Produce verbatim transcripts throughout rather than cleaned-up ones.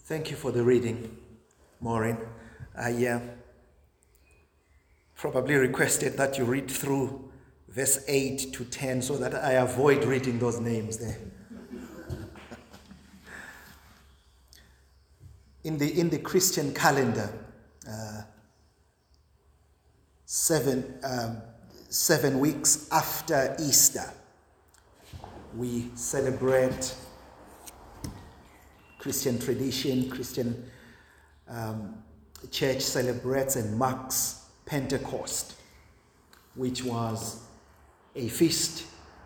Thank you for the reading, Maureen. I uh, probably requested that you read through verse eight to ten so that I avoid reading those names there. In the, in the Christian calendar, uh, seven, um, seven weeks after Easter, we celebrate Christian tradition, Christian um, church celebrates and marks Pentecost, which was a feast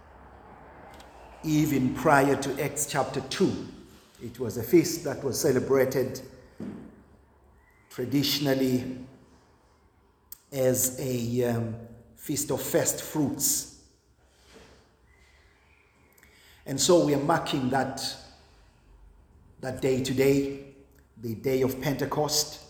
even prior to Acts chapter two. It was a feast that was celebrated traditionally as a um, feast of first fruits. And so we are marking that That day today, the day of Pentecost.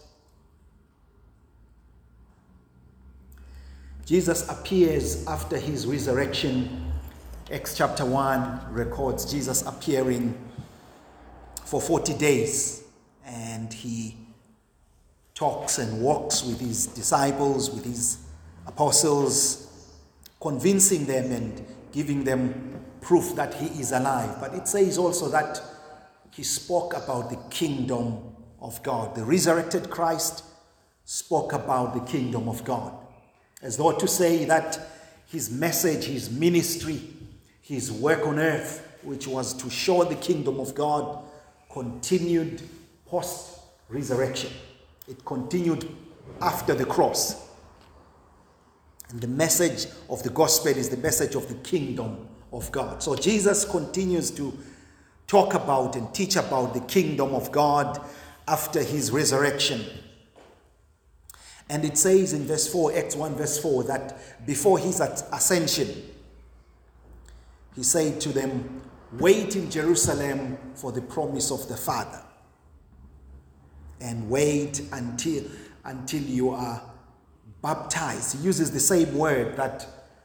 Jesus appears after his resurrection. Acts chapter one records Jesus appearing for forty days, and he talks and walks with his disciples, with his apostles, convincing them and giving them proof that he is alive. But it says also that he spoke about the kingdom of God. The resurrected Christ spoke about the kingdom of God, as though to say that his message, his ministry, his work on earth, which was to show the kingdom of God, continued post-resurrection. It continued after the cross. And the message of the gospel is the message of the kingdom of God. So Jesus continues to talk about and teach about the kingdom of God after his resurrection. And it says in verse four, Acts one verse four, that before his ascension, he said to them, "Wait in Jerusalem for the promise of the Father, and wait until, until you are baptized." He uses the same word that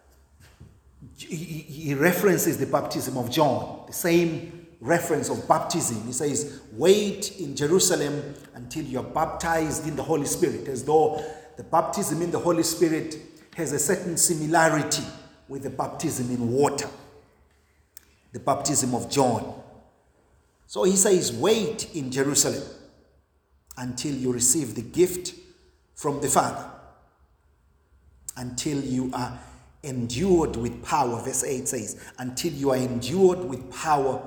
he, he references the baptism of John, the same reference of baptism. He says, wait in Jerusalem until you're baptized in the Holy Spirit, as though the baptism in the Holy Spirit has a certain similarity with the baptism in water, the baptism of John. So he says, wait in Jerusalem until you receive the gift from the Father, until you are endued with power. Verse eight says, until you are endued with power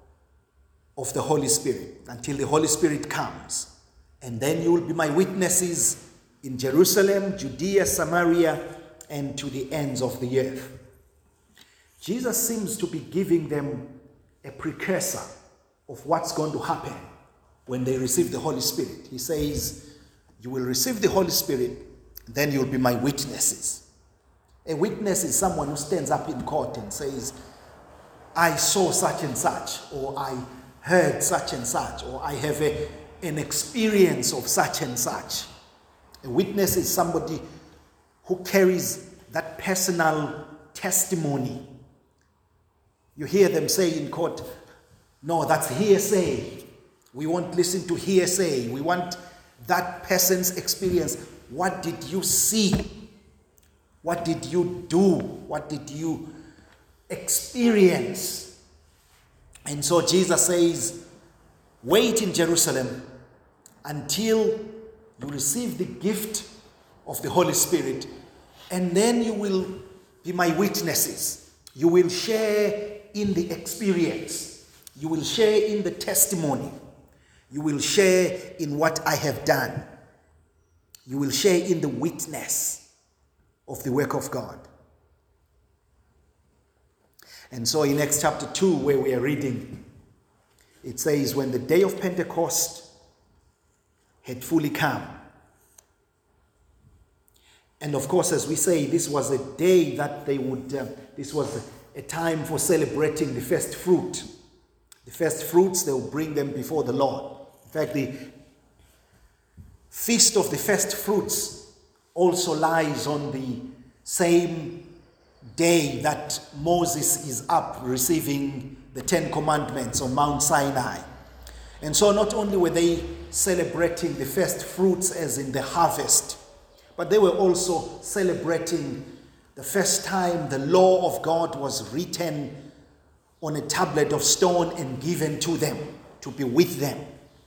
of the Holy Spirit, until the Holy Spirit comes. And then you will be my witnesses in Jerusalem, Judea, Samaria, and to the ends of the earth. Jesus seems to be giving them a precursor of what's going to happen when they receive the Holy Spirit. He says, you will receive the Holy Spirit, then you'll be my witnesses. A witness is someone who stands up in court and says, I saw such and such, or I heard such and such, or I have a, an experience of such and such. A witness is somebody who carries that personal testimony. You hear them say in court, no, that's hearsay. We won't listen to hearsay. We want that person's experience. What did you see? What did you do? What did you experience? And so Jesus says, wait in Jerusalem until you receive the gift of the Holy Spirit, and then you will be my witnesses. You will share in the experience. You will share in the testimony. You will share in what I have done. You will share in the witness of the work of God. And so in Acts chapter two, where we are reading, it says, when the day of Pentecost had fully come. And of course, as we say, this was a day that they would, uh, this was a time for celebrating the first fruit. The first fruits, they will bring them before the Lord. In fact, the feast of the first fruits also lies on the same day that Moses is up receiving the Ten Commandments on Mount Sinai. And so not only were they celebrating the first fruits as in the harvest, but they were also celebrating the first time the law of God was written on a tablet of stone and given to them, to be with them.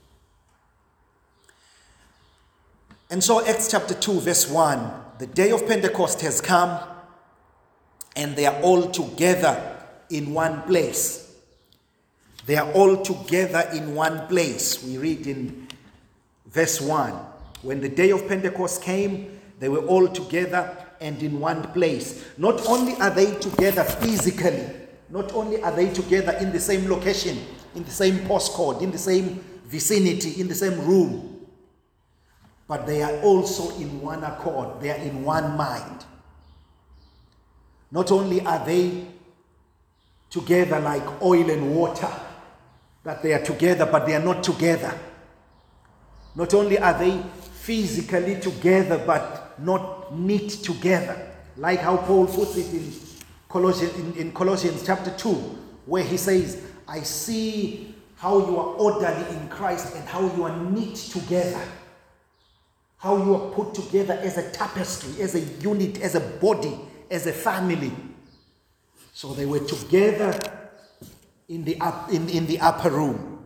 And so Acts chapter two verse one, the day of Pentecost has come and they are all together in one place. They are all together in one place. We read in verse one, when the day of Pentecost came, they were all together and in one place. Not only are they together physically, not only are they together in the same location, in the same postcode, in the same vicinity, in the same room, but they are also in one accord. They are in one mind. Not only are they together like oil and water, that they are together, but they are not together. Not only are they physically together, but not knit together, like how Paul puts it in Colossians, in, in Colossians chapter two, where he says, I see how you are orderly in Christ and how you are knit together, how you are put together as a tapestry, as a unit, as a body, as a family. So they were together in the, up, in, in the upper room.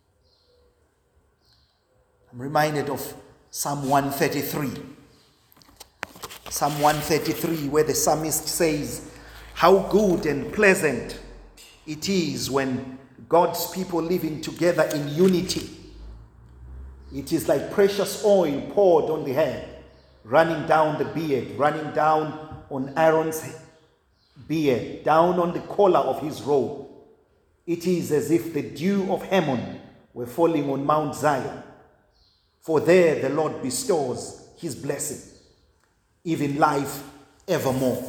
I'm reminded of Psalm one thirty-three. Psalm one thirty-three, where the psalmist says, how good and pleasant it is when God's people living together in unity. It is like precious oil poured on the head, running down the beard, running down on Aaron's beard, down on the collar of his robe. It is as if the dew of Hermon were falling on Mount Zion. For there the Lord bestows his blessing, even life evermore.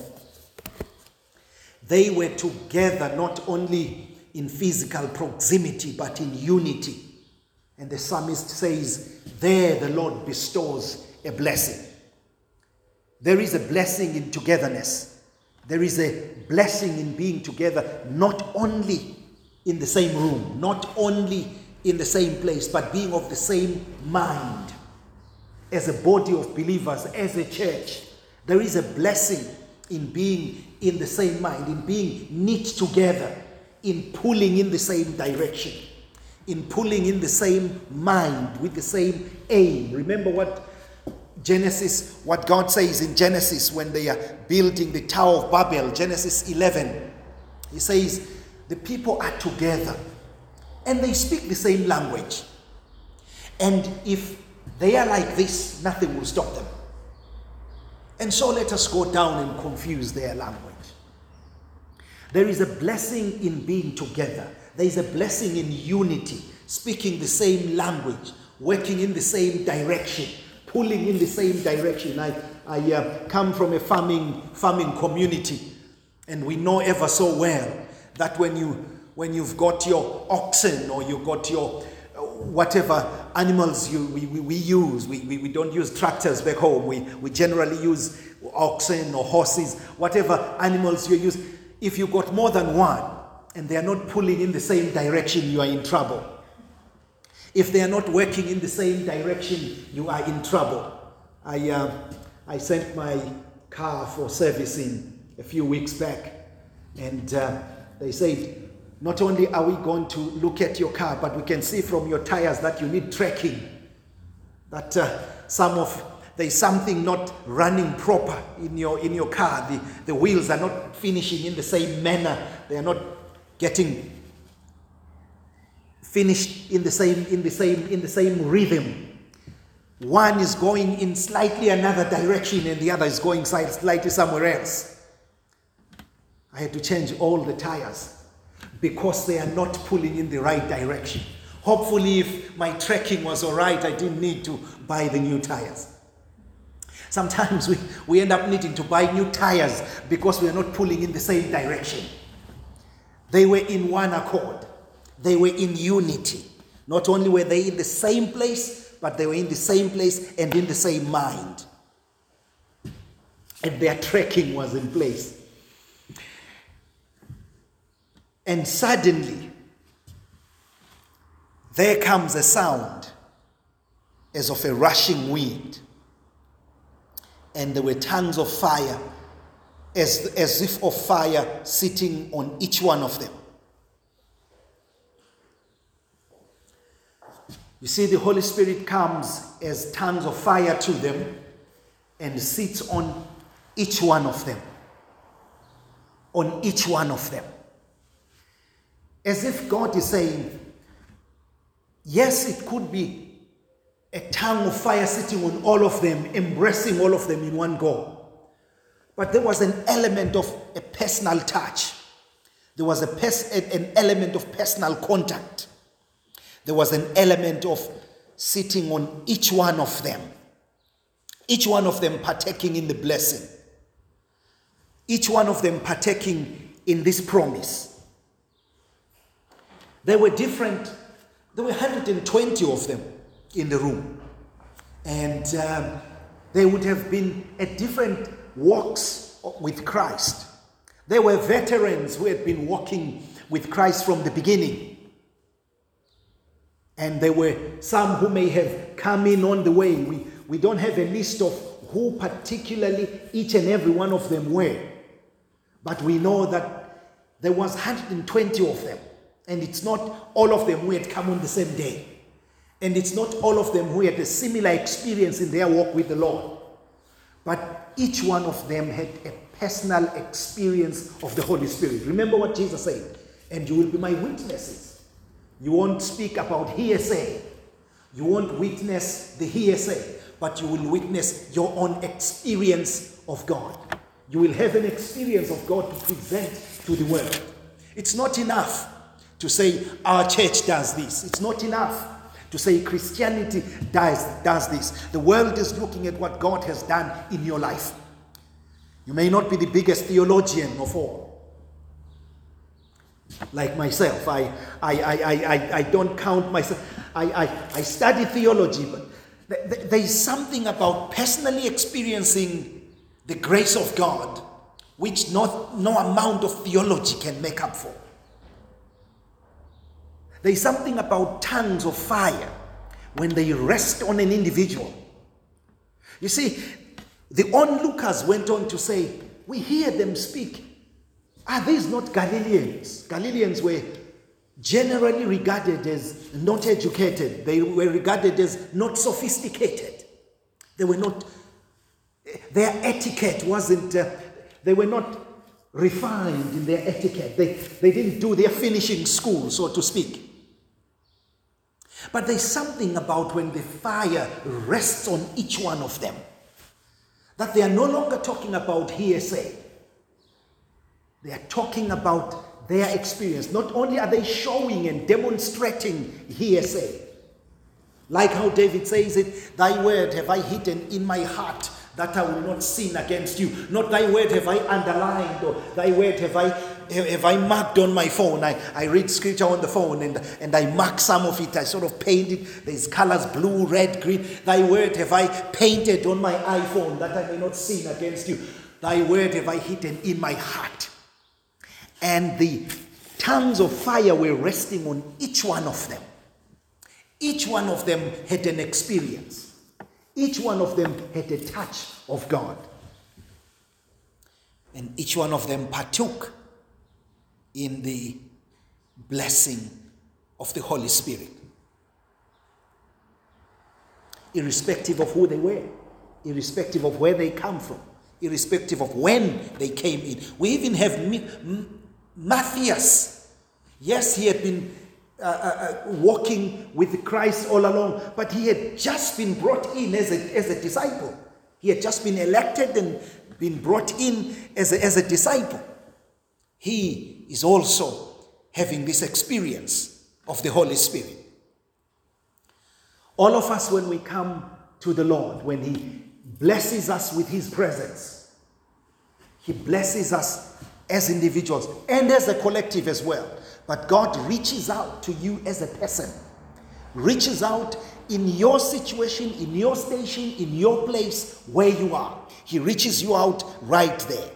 They were together not only in physical proximity, but in unity. And the psalmist says, there the Lord bestows a blessing. There is a blessing in togetherness. There is a blessing in being together, not only in the same room, not only in the same place, but being of the same mind. As a body of believers, as a church, there is a blessing in being in the same mind, in being knit together, in pulling in the same direction, in pulling in the same mind, with the same aim. Remember what Genesis, what God says in Genesis when they are building the Tower of Babel, Genesis eleven. He says, the people are together and they speak the same language. And if they are like this, nothing will stop them. And so let us go down and confuse their language. There is a blessing in being together. There is a blessing in unity, speaking the same language, working in the same direction, pulling in the same direction. I, I uh, come from a farming farming community, and we know ever so well that when you when you've got your oxen or you've got your uh, whatever animals you we, we, we use, we, we, we don't use tractors back home. We, we generally use oxen or horses, whatever animals you use. If you've got more than one and they are not pulling in the same direction, you are in trouble. If they are not working in the same direction, you are in trouble. I uh, I sent my car for servicing a few weeks back, and uh, they said, not only are we going to look at your car, but we can see from your tires that you need trekking, that uh, some of there's something not running proper in your in your car. The, the wheels are not finishing in the same manner. They are not getting finished in the same in the same in the same rhythm. One is going in slightly another direction and the other is going slightly somewhere else. I had to change all the tires because they are not pulling in the right direction. Hopefully, if my trekking was all right, I didn't need to buy the new tires. Sometimes we, we end up needing to buy new tires because we are not pulling in the same direction. They were in one accord. They were in unity. Not only were they in the same place, but they were in the same place and in the same mind. And their trekking was in place. And suddenly, there comes a sound as of a rushing wind, and there were tongues of fire, as, as if of fire sitting on each one of them. You see, the Holy Spirit comes as tongues of fire to them and sits on each one of them. On each one of them. As if God is saying, yes, it could be a tongue of fire sitting on all of them, embracing all of them in one go. But there was an element of a personal touch. There was a pers- an element of personal contact. There was an element of sitting on each one of them. Each one of them partaking in the blessing. Each one of them partaking in this promise. There were different, there were one hundred twenty of them in the room. And um, they would have been at different walks with Christ. They were veterans who had been walking with Christ from the beginning. And there were some who may have come in on the way. We, we don't have a list of who particularly each and every one of them were. But we know that there was one hundred twenty of them. And it's not all of them who had come on the same day. And it's not all of them who had a similar experience in their walk with the Lord. But each one of them had a personal experience of the Holy Spirit. Remember what Jesus said, and you will be my witnesses. You won't speak about hearsay. You won't witness the hearsay, but you will witness your own experience of God. You will have an experience of God to present to the world. It's not enough to say our church does this. It's not enough to say Christianity does, does this. The world is looking at what God has done in your life. You may not be the biggest theologian of all. Like myself, I, I, I, I, I don't count myself. I, I, I study theology, but th- th- there is something about personally experiencing the grace of God which not, no amount of theology can make up for. There is something about tongues of fire when they rest on an individual. You see, the onlookers went on to say, we hear them speak. Are these not Galileans? Galileans were generally regarded as not educated. They were regarded as not sophisticated. They were not, their etiquette wasn't, uh, they were not refined in their etiquette. They, they didn't do their finishing school, so to speak. But there's something about when the fire rests on each one of them, that they are no longer talking about hearsay. They are talking about their experience. Not only are they showing and demonstrating hearsay, like how David says it, thy word have I hidden in my heart, that I will not sin against you. Not thy word have I underlined, or thy word have I have I marked on my phone. I, I read scripture on the phone and, and I mark some of it. I sort of paint it. There's colors, blue, red, green. Thy word have I painted on my iPhone, that I may not sin against you. Thy word have I hidden in my heart. And the tongues of fire were resting on each one of them. Each one of them had an experience. Each one of them had a touch of God. And each one of them partook in the blessing of the Holy Spirit. Irrespective of who they were, irrespective of where they come from, irrespective of when they came in. We even have M- Matthias. Yes, he had been uh, uh, walking with Christ all along, but he had just been brought in as a, as a disciple. He had just been elected and been brought in as a, as a disciple. He is also having this experience of the Holy Spirit. All of us, when we come to the Lord, when he blesses us with his presence, he blesses us as individuals and as a collective as well. But God reaches out to you as a person, reaches out in your situation, in your station, in your place where you are. He reaches you out right there.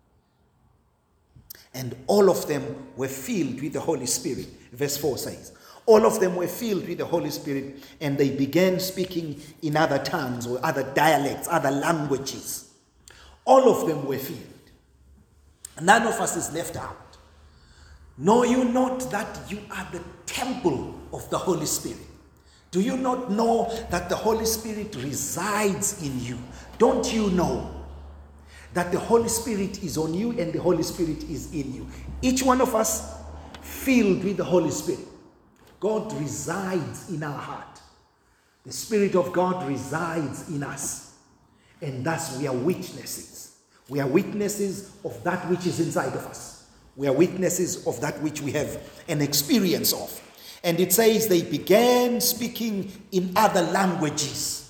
And all of them were filled with the Holy Spirit. Verse four says, All of them were filled with the Holy Spirit, and they began speaking in other tongues or other dialects, other languages. All of them were filled. None of us is left out. Know you not that you are the temple of the Holy Spirit? Do you not know that the Holy Spirit resides in you? Don't you know that the Holy Spirit is on you and the Holy Spirit is in you? Each one of us filled with the Holy Spirit. God resides in our heart. The Spirit of God resides in us. And thus we are witnesses. We are witnesses of that which is inside of us. We are witnesses of that which we have an experience of. And it says they began speaking in other languages.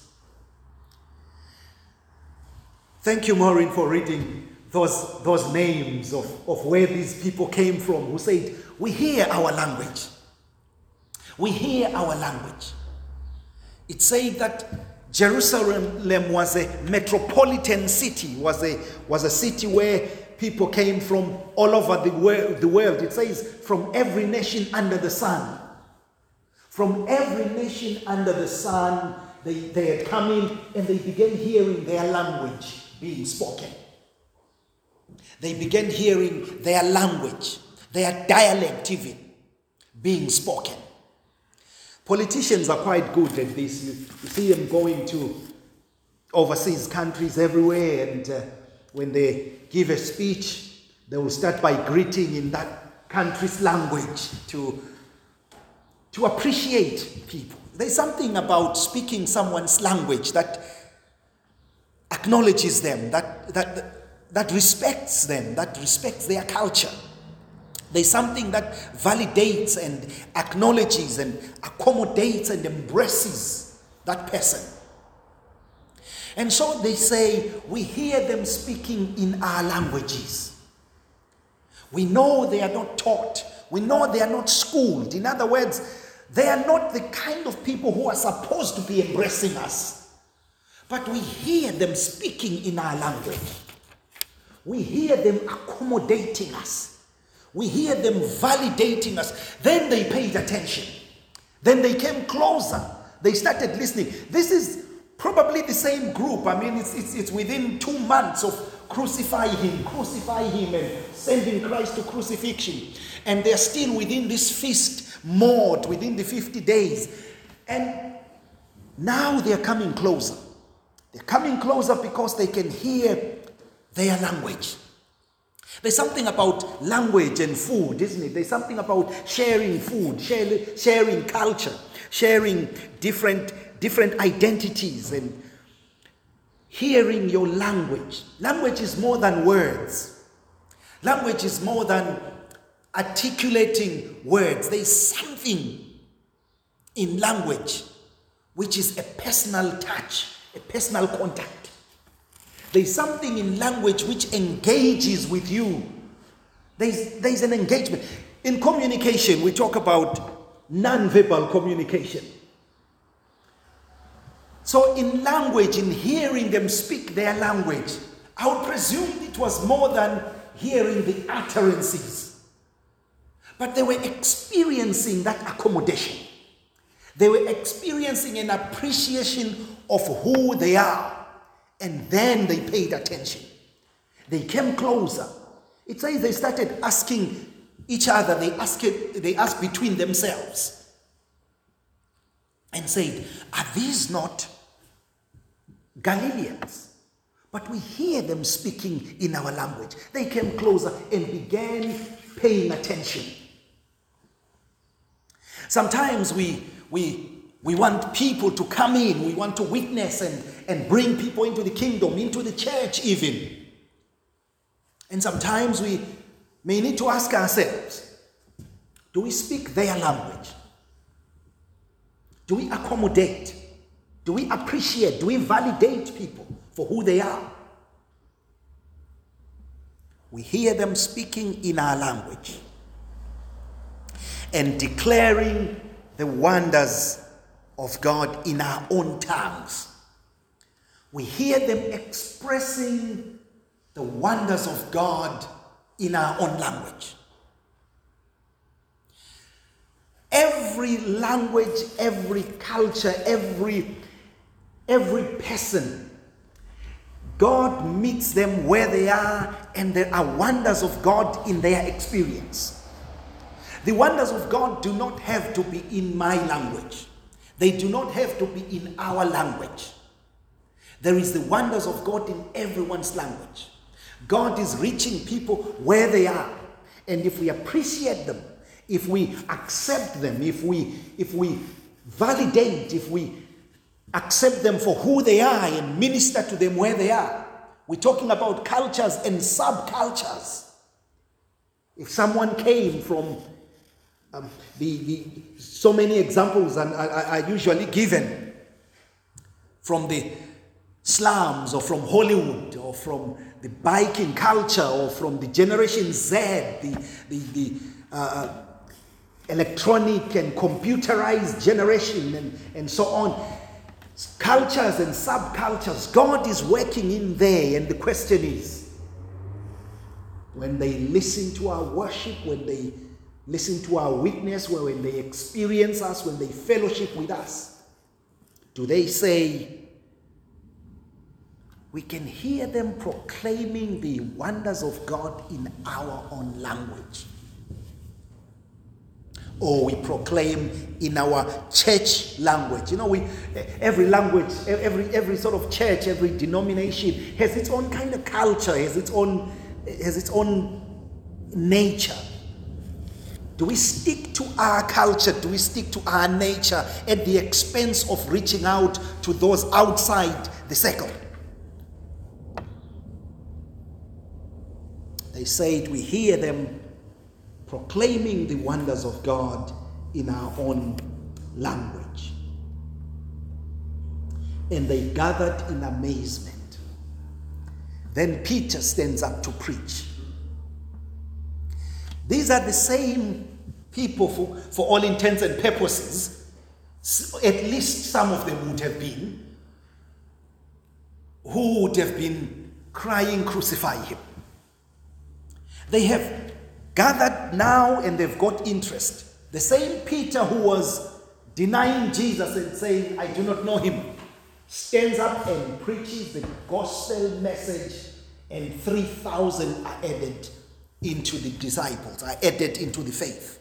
Thank you, Maureen, for reading those, those names of, of where these people came from who said, we hear our language. We hear our language. It said that Jerusalem was a metropolitan city, was a, was a city where people came from all over the world, the world. It says from every nation under the sun. From every nation under the sun, they, they had come in and they began hearing their language being spoken. They began hearing their language, their dialect even, being spoken. Politicians are quite good at this. You, you see them going to overseas countries everywhere, and uh, when they give a speech, they will start by greeting in that country's language to, to appreciate people. There's something about speaking someone's language that acknowledges them, that, that, that respects them, that respects their culture. There's something that validates and acknowledges and accommodates and embraces that person. And so they say, we hear them speaking in our languages. We know they are not taught. We know they are not schooled. In other words, they are not the kind of people who are supposed to be embracing us. But we hear them speaking in our language. We hear them accommodating us. We hear them validating us. Then they paid attention. Then they came closer. They started listening. This is probably the same group. I mean, it's, it's, it's within two months of crucify him, crucify him, and sending Christ to crucifixion. And they're still within this feast mode, within the fifty days. And now they're coming closer. They're coming closer because they can hear their language. There's something about language and food, isn't it? There's something about sharing food, share, sharing culture, sharing different, different identities, and hearing your language. Language is more than words. Language is more than articulating words. There's something in language which is a personal touch, a personal contact. There's something in language which engages with you. There's, there's an engagement. In communication, we talk about non-verbal communication. So in language, in hearing them speak their language, I would presume it was more than hearing the utterances. But they were experiencing that accommodation. They were experiencing an appreciation of who they are. And then they paid attention. They came closer. It says they started asking each other. They asked, it, they asked between themselves and said, are these not Galileans? But we hear them speaking in our language. They came closer and began paying attention. Sometimes we, we, we want people to come in. We want to witness and, and bring people into the kingdom, into the church even. And sometimes we may need to ask ourselves, do we speak their language? Do we accommodate? Do we appreciate? Do we validate people for who they are? We hear them speaking in our language and declaring the wonders of God in our own tongues. We hear them expressing the wonders of God in our own language. Every language, every culture, every, every person, God meets them where they are, and there are wonders of God in their experience. The wonders of God do not have to be in my language. They do not have to be in our language. There is the wonders of God in everyone's language. God is reaching people where they are. And if we appreciate them, if we accept them, if we, if we validate, if we accept them for who they are and minister to them where they are, we're talking about cultures and subcultures. If someone came from um, the, the so many examples and are, are usually given from the slums or from Hollywood or from the biking culture or from the Generation Z, the, the, the uh, electronic and computerized generation and, and so on. Cultures and subcultures, God is working in there, and the question is, when they listen to our worship, when they listen to our witness, when they experience us, when they fellowship with us, do they say, we can hear them proclaiming the wonders of God in our own language? Or we proclaim in our church language? You know, we every language, every every sort of church, every denomination has its own kind of culture, has its own has its own nature. Do we stick to our culture? Do we stick to our nature at the expense of reaching out to those outside the circle? They said we hear them proclaiming the wonders of God in our own language. And they gathered in amazement. Then Peter stands up to preach. These are the same people, for, for all intents and purposes, at least some of them would have been, who would have been crying, crucify him. They have gathered now and they've got interest. The same Peter who was denying Jesus and saying, I do not know him, stands up and preaches the gospel message, and three thousand are added into the disciples, are added into the faith.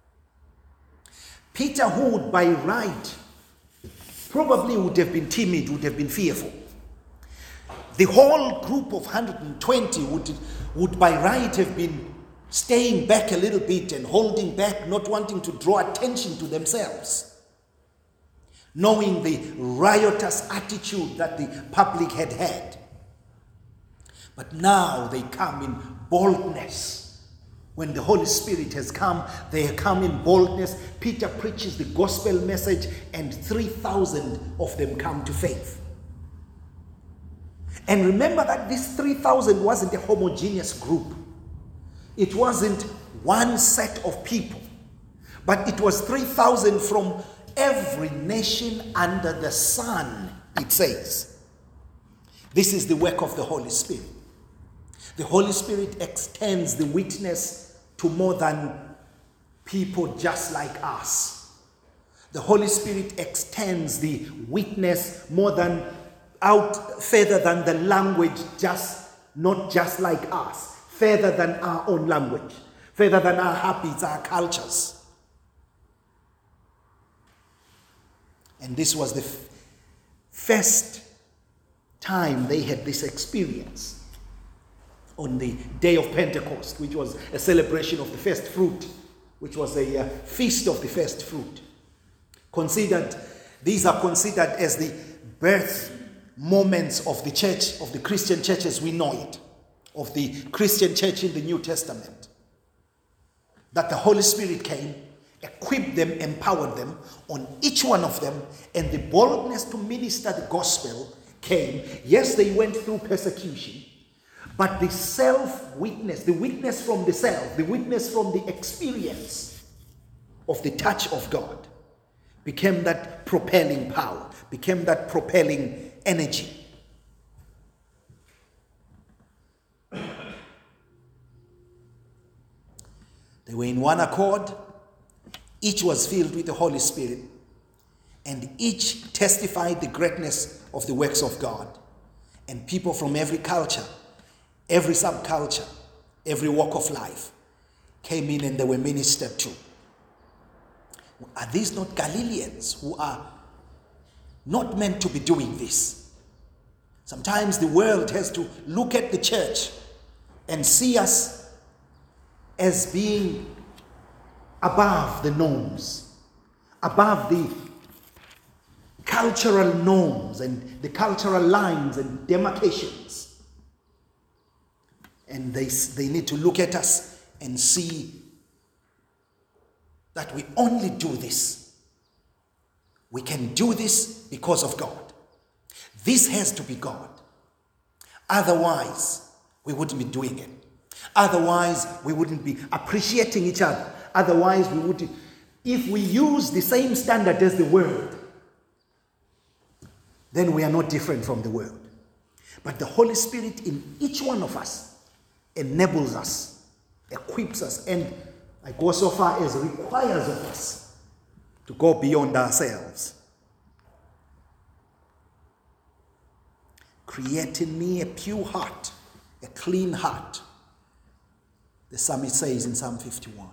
Peter, who would by right probably would have been timid, would have been fearful. The whole group of one hundred twenty would, would by right have been staying back a little bit and holding back, not wanting to draw attention to themselves, knowing the riotous attitude that the public had had. But now they come in boldness. When the Holy Spirit has come, they come in boldness. Peter preaches the gospel message, and three thousand of them come to faith. And remember that this three thousand wasn't a homogeneous group. It wasn't one set of people, but it was three thousand from every nation under the sun, it says. This is the work of the Holy Spirit. The Holy Spirit extends the witness to more than people just like us. The Holy Spirit extends the witness more than out further than the language, just not just like us, further than our own language, further than our habits, our cultures. And this was the f- first time they had this experience on the day of Pentecost, which was a celebration of the first fruit, which was a uh, feast of the first fruit. Considered, these are considered as the birth moments of the church, of the Christian church as we know it, of the Christian church in the New Testament. That the Holy Spirit came, equipped them, empowered them, on each one of them, and the boldness to minister the gospel came. Yes, they went through persecution, but the self-witness, the witness from the self, the witness from the experience of the touch of God became that propelling power, became that propelling energy. They were in one accord. Each was filled with the Holy Spirit, and each testified the greatness of the works of God. And people from every culture, every subculture, every walk of life came in and they were ministered to. Are these not Galileans who are not meant to be doing this? Sometimes the world has to look at the church and see us as being above the norms, above the cultural norms and the cultural lines and demarcations. And they, they need to look at us and see that we only do this. We can do this because of God. This has to be God. Otherwise, we wouldn't be doing it. Otherwise, we wouldn't be appreciating each other. Otherwise, we would, if we use the same standard as the world, then we are not different from the world. But the Holy Spirit in each one of us enables us, equips us, and I go so far as requires of us to go beyond ourselves. Create in me a pure heart, a clean heart. The psalmist says in Psalm fifty-one.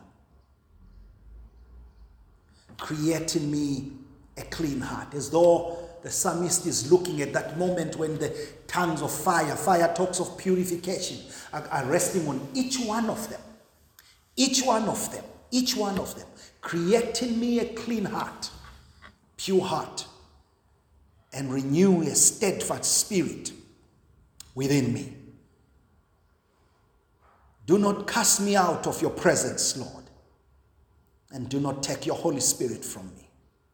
Create in me a clean heart, as though the psalmist is looking at that moment when the tongues of fire, fire talks of purification, are, are resting on each one of them. Each one of them, each one of them. Create in me a clean heart, pure heart, and renew a steadfast spirit within me. Do not cast me out of your presence, Lord, and do not take your Holy Spirit from me.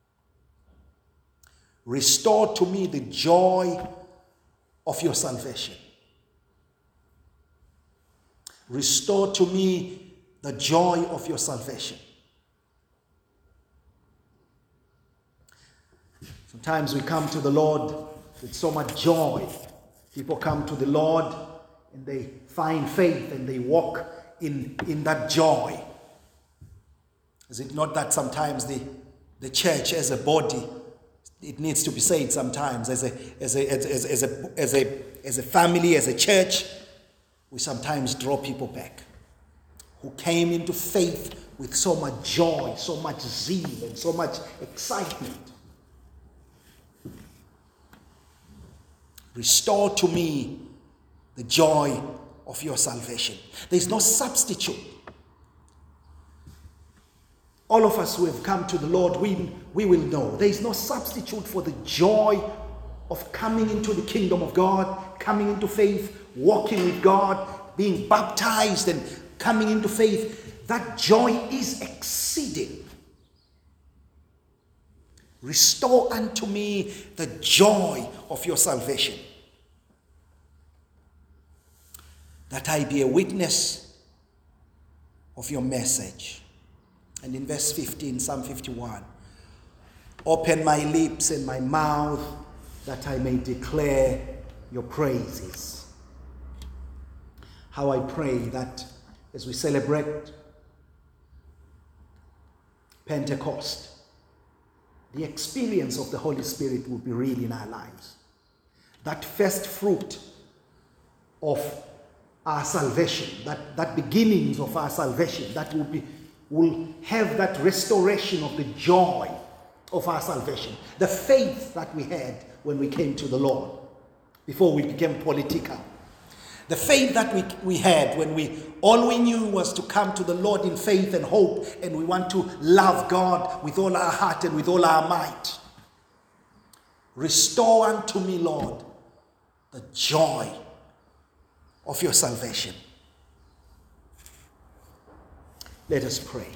Restore to me the joy of your salvation. Restore to me the joy of your salvation. Sometimes we come to the Lord with so much joy. People come to the Lord and they find faith and they walk in, in that joy. Is it not that sometimes the, the church as a body, it needs to be said sometimes, as a, as a, as, as, as a, as a, as a family, as a church, we sometimes draw people back who came into faith with so much joy, so much zeal, and so much excitement. Restore to me the joy of your salvation. There's no substitute. All of us who have come to the Lord, we, we will know there is no substitute for the joy of coming into the kingdom of God, coming into faith, walking with God, being baptized and coming into faith. That joy is exceeding. Restore unto me the joy of your salvation, that I be a witness of your message. And in verse fifteen, Psalm fifty-one, open my lips and my mouth that I may declare your praises. How I pray that as we celebrate Pentecost, the experience of the Holy Spirit will be real in our lives. That first fruit of our salvation, that, that beginnings of our salvation, that will be will have that restoration of the joy of our salvation. The faith that we had when we came to the Lord, before we became political. The faith that we, we had when we all we knew was to come to the Lord in faith and hope, and we want to love God with all our heart and with all our might. Restore unto me, Lord, the joy of your salvation. Let us pray.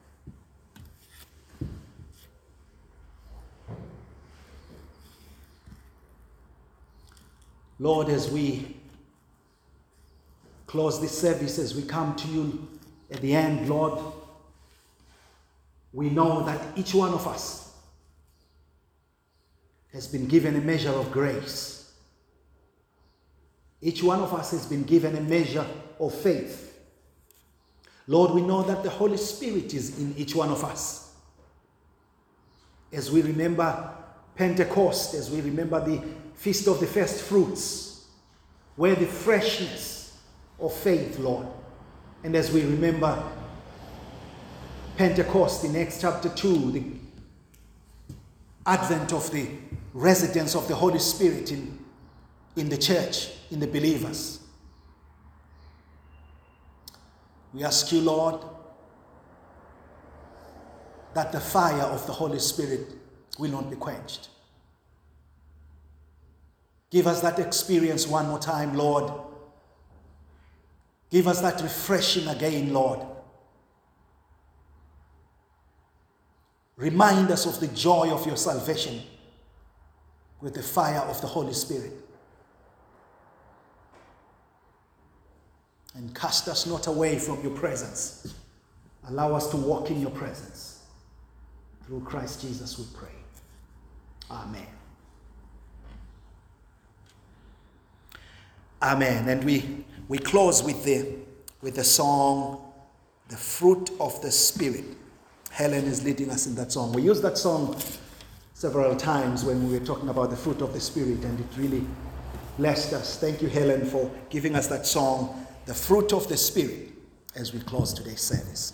Lord, as we close this service, as we come to you at the end, Lord, we know that each one of us has been given a measure of grace. Each one of us has been given a measure of faith. Lord, we know that the Holy Spirit is in each one of us. as we remember Pentecost, as we remember the Feast of the First Fruits, where the freshness of faith, Lord, and as we remember Pentecost in Acts chapter two, the advent of the residence of the Holy Spirit in, in the church, in the believers. We ask you, Lord, that the fire of the Holy Spirit will not be quenched. Give us that experience one more time, Lord. Give us that refreshing again, Lord. Remind us of the joy of your salvation with the fire of the Holy Spirit. And cast us not away from your presence. Allow us to walk in your presence. Through Christ Jesus we pray. Amen. Amen. And we, we close with the, with the song, The Fruit of the Spirit. Helen is leading us in that song. We used that song several times when we were talking about the fruit of the Spirit, and it really blessed us. Thank you, Helen, for giving us that song, The Fruit of the Spirit, as we close today's service.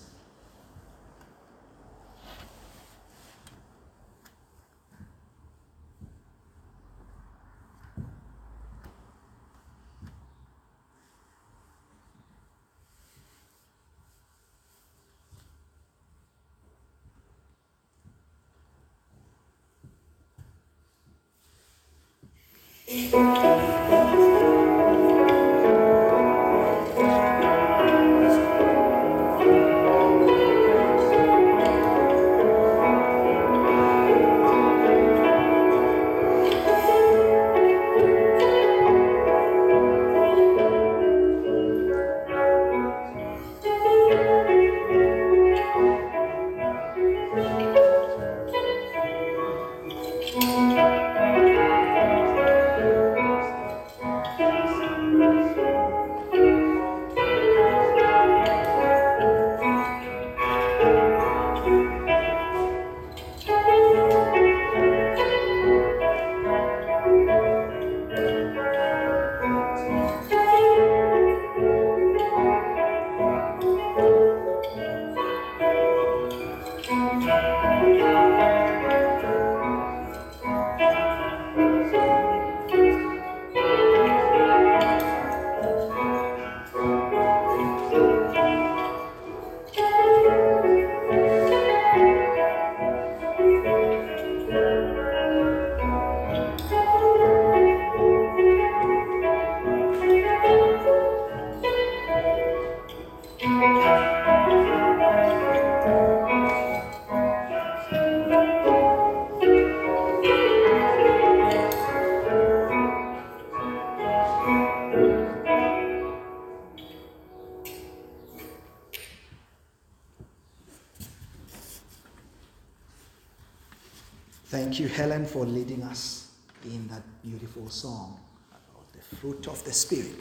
Thank you, Helen, for leading us in that beautiful song about the fruit of the Spirit.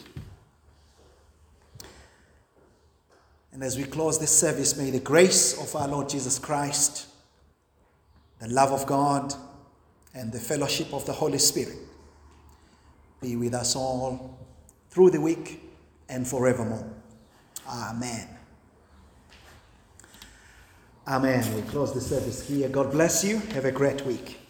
And as we close this service, may the grace of our Lord Jesus Christ, the love of God, and the fellowship of the Holy Spirit be with us all through the week and forevermore. Amen. Amen. We close the service here. God bless you. Have a great week.